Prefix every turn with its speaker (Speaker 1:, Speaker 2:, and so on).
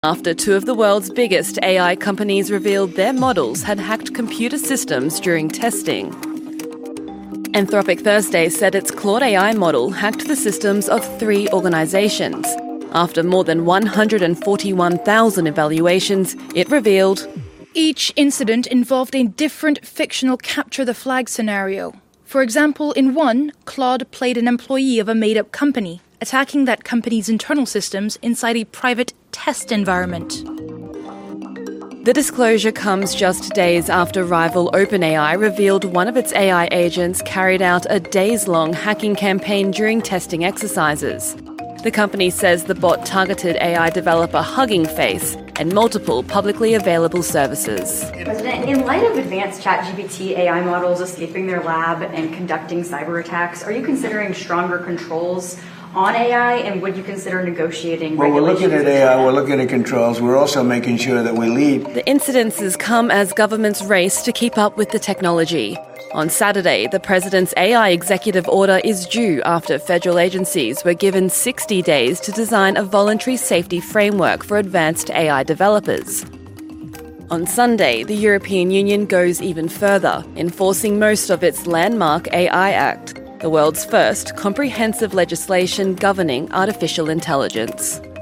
Speaker 1: after two of the world's biggest AI companies revealed their models had hacked computer systems during testing. Anthropic Thursday said its Claude AI model hacked the systems of 3 organisations. After more than 141,000 evaluations, it revealed
Speaker 2: each incident involved a different fictional capture-the-flag scenario. For example, in one, Claude played an employee of a made-up company, attacking that company's internal systems inside a private test environment.
Speaker 1: The disclosure comes just days after rival OpenAI revealed one of its AI agents carried out a days-long hacking campaign during testing exercises. The company says the bot targeted AI developer Hugging Face and multiple publicly available services.
Speaker 3: President, in light of advanced ChatGPT AI models escaping their lab and conducting cyber attacks, are you considering stronger controls on AI, and would you consider negotiating regulations?
Speaker 4: Well, we're looking at AI, we're looking at controls. We're also making sure that we lead.
Speaker 1: The incidences come as governments race to keep up with the technology. On Saturday, the president's AI executive order is due after federal agencies were given 60 days to design a voluntary safety framework for advanced AI developers. On Sunday, the European Union goes even further, enforcing most of its landmark AI Act, the world's first comprehensive legislation governing artificial intelligence.